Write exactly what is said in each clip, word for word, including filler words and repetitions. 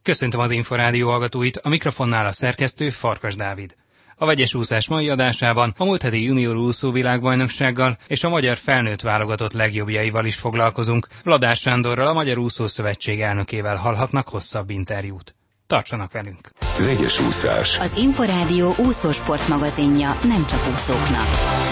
Köszöntöm az Inforádió hallgatóit, a mikrofonnál a szerkesztő Farkas Dávid. A vegyes úszás mai adásában a múlt heti junior úszó világbajnoksággal és a magyar felnőtt válogatott legjobbjaival is foglalkozunk. Vladár Sándorral, a Magyar Úszó Szövetség elnökével hallhatnak hosszabb interjút. Tartsanak velünk! Vegyes úszás. Az Inforádió úszósport magazinja nem csak úszóknak.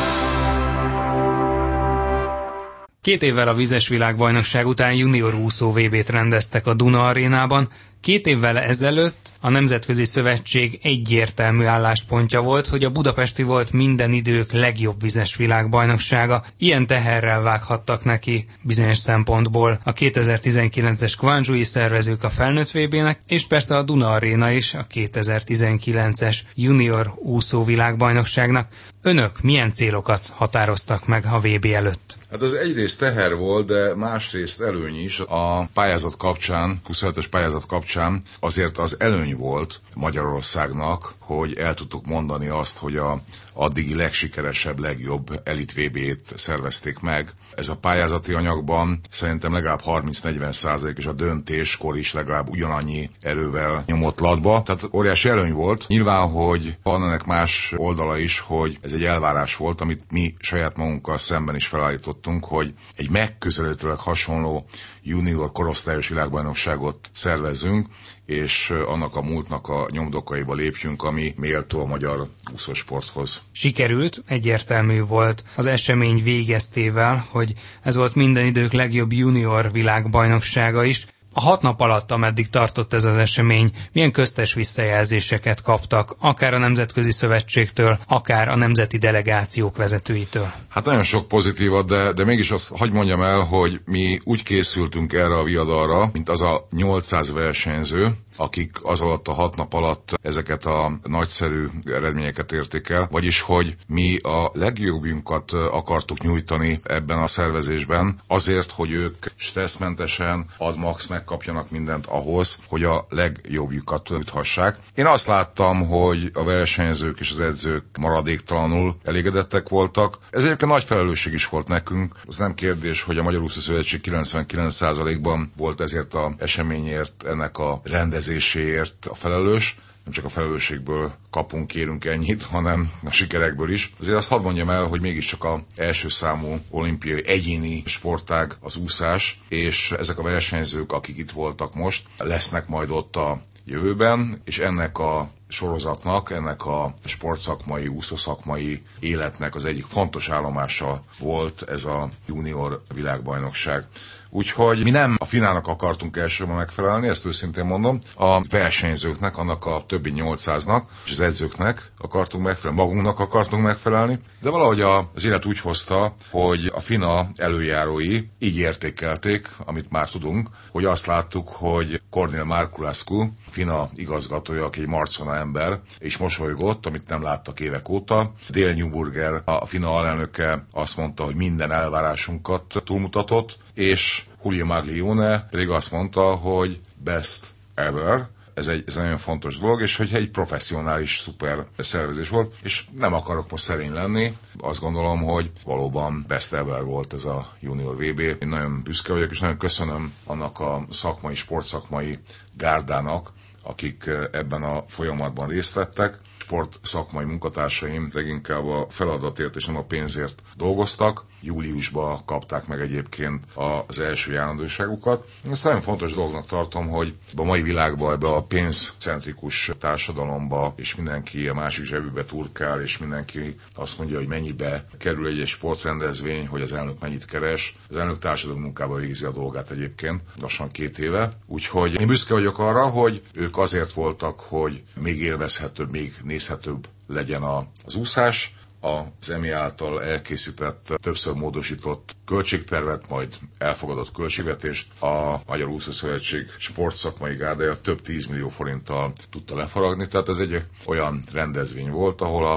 Két évvel a vizes világbajnokság után junior úszó vé bét rendeztek a Duna arénában. Két évvel ezelőtt a Nemzetközi Szövetség egyértelmű álláspontja volt, hogy a budapesti volt minden idők legjobb vizes világbajnoksága. Ilyen teherrel vághattak neki bizonyos szempontból a kétezer-tizenkilences Guangzhou-i szervezők a felnőtt vé bének, és persze a Duna Aréna is a kétezer-tizenkilences junior úszó világbajnokságnak. Önök milyen célokat határoztak meg a vé bé előtt? Hát az egyrészt teher volt, de másrészt előny is. A pályázat kapcsán, huszonötös pályázat kapcsán azért az előny volt Magyarországnak, hogy el tudtuk mondani azt, hogy a addigi legsikeresebb, legjobb elit vé bét szervezték meg. Ez a pályázati anyagban szerintem legalább harminc-negyven százalék, és a döntéskor is legalább ugyanannyi erővel nyomott latba. Tehát óriási előny volt. Nyilván, hogy van ennek más oldala is, hogy ez egy elvárás volt, amit mi saját magunkkal szemben is felállítottunk, hogy egy megközelítőleg hasonló junior korosztályos világbajnokságot szervezzünk, és annak a múltnak a nyomdokaiba lépjünk, ami méltó a magyar úszósporthoz. Sikerült, egyértelmű volt az esemény végeztével, hogy ez volt minden idők legjobb junior világbajnoksága is. A hat nap alatt, ameddig tartott ez az esemény, milyen köztes visszajelzéseket kaptak, akár a Nemzetközi Szövetségtől, akár a nemzeti delegációk vezetőitől? Hát nagyon sok pozitívat, de, de mégis azt hadd mondjam el, hogy mi úgy készültünk erre a viadalra, mint az a nyolcszáz versenyző, akik az alatt a hat nap alatt ezeket a nagyszerű eredményeket érték el, vagyis hogy mi a legjobbjunkat akartuk nyújtani ebben a szervezésben, azért, hogy ők stresszmentesen, ad max megkapjanak mindent ahhoz, hogy a legjobbjukat nyújthassák. Én azt láttam, hogy a versenyzők és az edzők maradéktalanul elégedettek voltak. Ez egyébként nagy felelősség is volt nekünk. Az nem kérdés, hogy a Magyar Úszó Szövetség kilencvenkilenc százalékban volt ezért az eseményért, ennek a rendezéséért a felelős. Nem csak a felelősségből kapunk, kérünk ennyit, hanem a sikerekből is. Azért azt hadd mondjam el, hogy mégiscsak az első számú olimpiai egyéni sportág az úszás, és ezek a versenyzők, akik itt voltak most, lesznek majd ott a jövőben, és ennek a sorozatnak, ennek a sportszakmai, úszószakmai életnek az egyik fontos állomása volt ez a junior világbajnokság. Úgyhogy mi nem a finának akartunk elsőben megfelelni, ezt őszintén mondom, a versenyzőknek, annak a többi nyolcszáznak, és az edzőknek akartunk megfelelni, magunknak akartunk megfelelni, de valahogy az élet úgy hozta, hogy a FINA előjárói így értékelték, amit már tudunk, hogy azt láttuk, hogy Kornél Márkulászku, FINA igazgatója, aki egy marcona ember, és mosolygott, amit nem láttak évek óta. Dale Newburger, a FINA alelnöke azt mondta, hogy minden elvárásunkat túlmutatott, és Julio Maglione pedig azt mondta, hogy best ever. Ez egy, ez egy nagyon fontos dolog, és hogy egy professzionális szuper szervezés volt, és nem akarok most szerény lenni, azt gondolom, hogy valóban best ever volt ez a junior vé bé. Én nagyon büszke vagyok, és nagyon köszönöm annak a szakmai, sportszakmai gárdának, akik ebben a folyamatban részt vettek. Sport szakmai munkatársaim leginkább a feladatért és nem a pénzért dolgoztak. Júliusban kapták meg egyébként az első járandóságukat. Ezt nagyon fontos dolognak tartom, hogy a mai világban, ebbe a pénzcentrikus társadalomba, és mindenki a másik zsebübe turkál, és mindenki azt mondja, hogy mennyibe kerül egy, egy sportrendezvény, hogy az elnök mennyit keres. Az elnök társadalmi munkába végzi a dolgát egyébként, lassan két éve. Úgyhogy én büszke vagyok arra, hogy ők azért voltak, hogy még élvezhetőbb, még nézhetőbb legyen az úszás. Az EMI által elkészített, többször módosított költségtervet, majd elfogadott költségvetést a Magyar Úszó Szövetség sportszakmai gárdája több tízmillió forinttal tudta lefaragni. Tehát ez egy olyan rendezvény volt, ahol a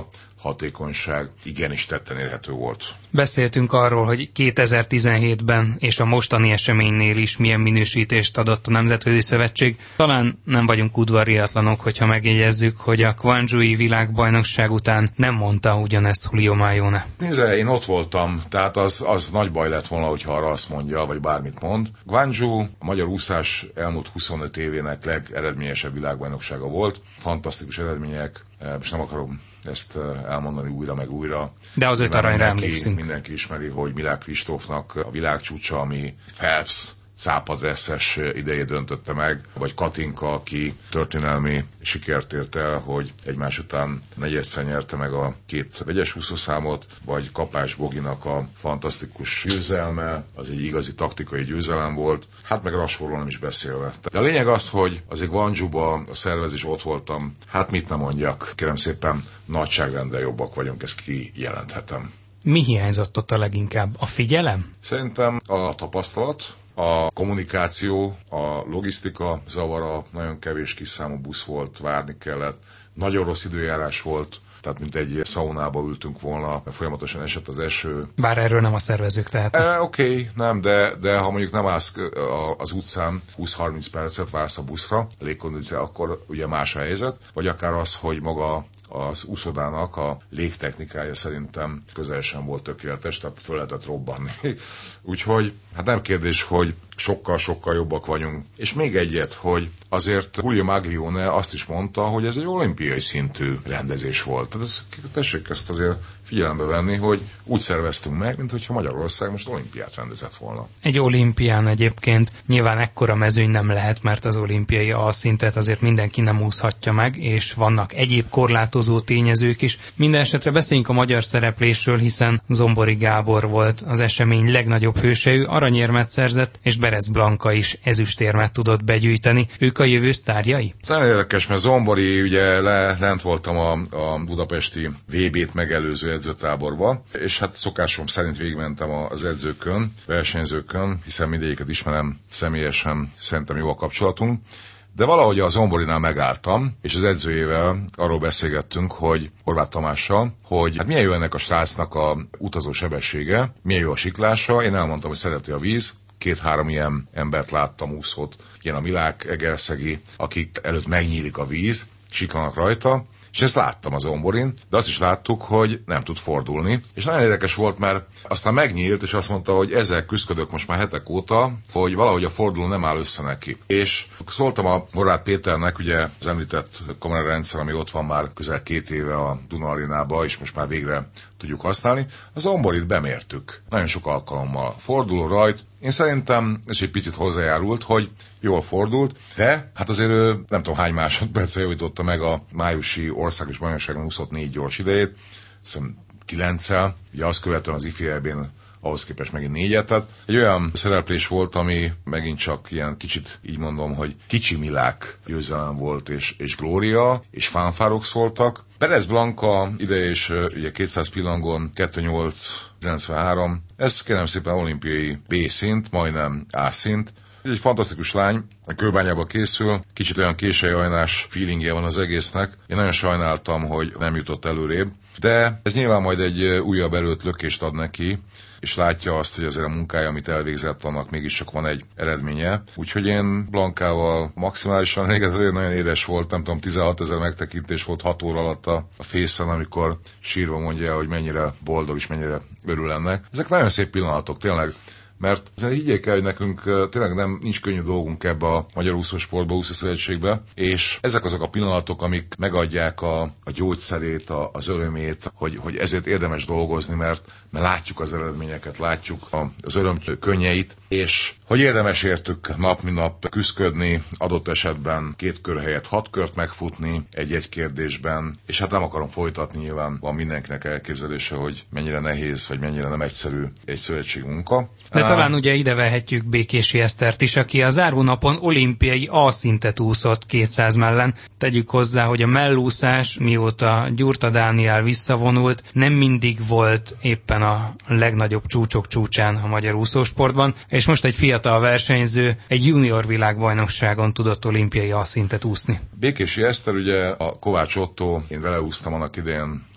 hatékonyság igenis tetten érhető volt. Beszéltünk arról, hogy kétezer-tizenhétben és a mostani eseménynél is milyen minősítést adott a Nemzetközi Szövetség. Talán nem vagyunk udvariatlanok, hogyha megjegyezzük, hogy a Guangzhou-i világbajnokság után nem mondta ugyanezt Julio Maillone. Nézze, én ott voltam, tehát az, az nagy baj lett volna, hogyha arra azt mondja, vagy bármit mond. Guangzhou a magyar úszás elmúlt huszonöt évének legeredményesebb világbajnoksága volt. Fantasztikus eredmények, és nem akarom ezt elmondani újra meg újra. De az öt aranyra emlékszünk. Mindenki ismeri, hogy Milák Kristófnak a világcsúcsa, ami Phelps cápadresszes idejét döntötte meg, vagy Katinka, aki történelmi sikert ért el, hogy egymás után negyedszer nyerte meg a két vegyes úszószámot, vagy Kapás Boginak a fantasztikus győzelme, az egy igazi taktikai győzelem volt, hát meg Rasforról nem is beszélve. De a lényeg az, hogy azért Guangzhouba a szervezés ott voltam, hát mit nem mondjak, kérem szépen, nagyságrendel jobbak vagyunk, ezt kijelenthetem. Mi hiányzott ott a leginkább? A figyelem? Szerintem a tapasztalat, a kommunikáció, a logisztika zavara, nagyon kevés kis számú busz volt, várni kellett, nagyon rossz időjárás volt, tehát mint egy szaunába ültünk volna, folyamatosan esett az eső. Bár erről nem a szervezők tehetnek. E, Oké, okay, nem, de, de ha mondjuk nem állsz az utcán húsz-harminc percet, vársz a buszra, légkondíció, akkor ugye más a helyzet, vagy akár az, hogy maga az úszodának a légtechnikája szerintem közel sem volt tökéletes, tehát föl lehetett robbanni. Úgyhogy hát nem kérdés, hogy sokkal-sokkal jobbak vagyunk. És még egyet, hogy azért Julio Maglione azt is mondta, hogy ez egy olimpiai szintű rendezés volt. Tehát ez, tessék ezt azért figyelembe venni, hogy úgy szerveztünk meg, mint hogyha Magyarország most olimpiát rendezett volna. Egy olimpián egyébként nyilván ekkora mezőny nem lehet, mert az olimpiai alszintet azért mindenki nem úszhatja meg, és vannak egyéb korlátozó tényezők is. Minden esetre beszéljünk a magyar szereplésről, hiszen Zombori Gábor volt az esemény legnagyobb hőse, ő aranyérmet szerzett, és Berez Blanka is ezüstérmet tudott begyűjteni. Ők a jövő sztárjai? Nagyon érdekes, mert Zombori, ugye le, lent voltam a, a budapesti vé bét megelőző edzőtáborba, és hát szokásom szerint végigmentem az edzőkön, versenyzőkön, hiszen mindegyiket ismerem személyesen, szerintem jó a kapcsolatunk. De valahogy a Zomborinál megálltam, és az edzőjével arról beszélgettünk, hogy Horváth Tamással, hogy hát milyen jó ennek a srácnak a utazó sebessége, milyen jó a siklása. Én elmondtam, hogy szereti a víz. Két-három ilyen embert láttam, úszót, ilyen a Milák Egerszegi, akik előtt megnyílik a víz, siklanak rajta, és ezt láttam az Zomborin, de azt is láttuk, hogy nem tud fordulni. És nagyon érdekes volt, mert aztán megnyílt, és azt mondta, hogy ezzel küzdök most már hetek óta, hogy valahogy a forduló nem áll össze neki. És szóltam a Horváth Péternek, ugye az említett kamerarendszer, ami ott van már közel két éve a Duna Arénába, és most már végre tudjuk használni. Az Zomborit bemértük. Nagyon sok alkalommal forduló rajt. Én szerintem ez egy picit hozzájárult, hogy jól fordult, de hát azért ő nem tudom hány másodperce javította meg a májusi országos bajnokságon úszott négy gyors idejét, hiszem kilenccel, ugye azt követően az ifi é bén ahhoz képest megint négyet, tehát egy olyan szereplés volt, ami megint csak ilyen kicsit így mondom, hogy kicsi Milák győzelem volt, és, és glória, és fanfárok szóltak. Berez Blanka ideje is ugye kétszáz pillangon kettő nyolc kilencvenhárom, ez kérem szépen olimpiai B szint, majdnem A szint. Ez egy fantasztikus lány, a Kőbányába készül, kicsit olyan késelyajnás feelingje van az egésznek. Én nagyon sajnáltam, hogy nem jutott előrébb, de ez nyilván majd egy újabb erőt, lökést ad neki, és látja azt, hogy azért a munkája, amit elvégzett, annak mégiscsak van egy eredménye. Úgyhogy én Blankával maximálisan, még ez nagyon édes volt, nem tudom, tizenhat ezer megtekintés volt hat óra alatt a, a Face-en, amikor sírva mondja, hogy mennyire boldog és mennyire örül ennek. Ezek nagyon szép pillanatok, tényleg. Mert higgyék el, hogy nekünk tényleg nem, nincs könnyű dolgunk ebbe a Magyar Úszósportba, Úszószövetségbe, és ezek azok a pillanatok, amik megadják a, a gyógyszerét, a, az örömét, hogy, hogy ezért érdemes dolgozni, mert, mert látjuk az eredményeket, látjuk a, az öröm könnyeit, és hogy érdemes értük nap mint nap küszködni, adott esetben két kör helyett hat kört megfutni egy-egy kérdésben, és hát nem akarom folytatni, nyilván van mindenkinek elképzelése, hogy mennyire nehéz, vagy mennyire nem egyszerű egy szövetségi munka. De talán ugye ide vehetjük Békési Esztert is, aki a zárónapon olimpiai A-szintet úszott kétszáz mellen. Tegyük hozzá, hogy a mellúszás, mióta Gyurta Dániel visszavonult, nem mindig volt éppen a legnagyobb csúcsok csúcsán a magyar úszósportban, és most egy fiatal versenyző egy junior világbajnokságon tudott olimpiai A-szintet úszni. Békési Eszter ugye a Kovács Otto, én vele úsztam annak idején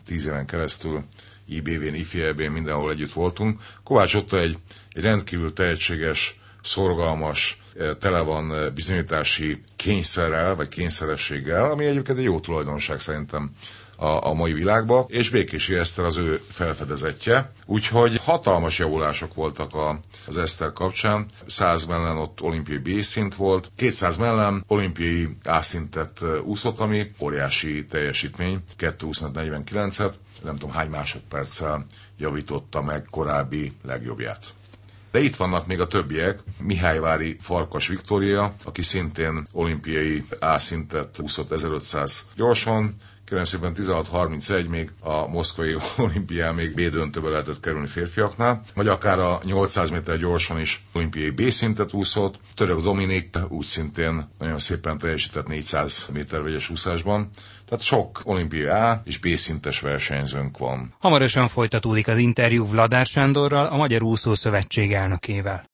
tíz éven keresztül i bé vén, i ef i é bén mindenhol együtt voltunk. Kovács Otto egy, egy rendkívül tehetséges, szorgalmas, tele van bizonyítási kényszerrel, vagy kényszerességgel, ami egyébként egy jó tulajdonság szerintem a, a mai világban, és Békési Eszter az ő felfedezetje. Úgyhogy hatalmas javulások voltak a, az Eszter kapcsán. száz mellen ott olimpiai B-szint volt, kétszáz mellen olimpiai A-szintet úszott, ami óriási teljesítmény, kettő huszonöt negyvenkilencet, nem tudom hány másodperccel javította meg korábbi legjobbját. De itt vannak még a többiek, Mihályvári Farkas Viktória, aki szintén olimpiai A-szintet úszott ezerötszáz gyorsan, kérem szépen tizenhat harmincegy még a moszkvai olimpián még B-döntőbe lehetett kerülni férfiaknál, vagy akár a nyolcszáz méter gyorsan is olimpiai B-szintet úszott. Török Dominik úgy szintén nagyon szépen teljesített négyszáz méter vegyes úszásban. Tehát sok olimpiai A és B-szintes versenyzőnk van. Hamarosan folytatódik az interjú Vladár Sándorral, a Magyar Úszó Szövetség elnökével.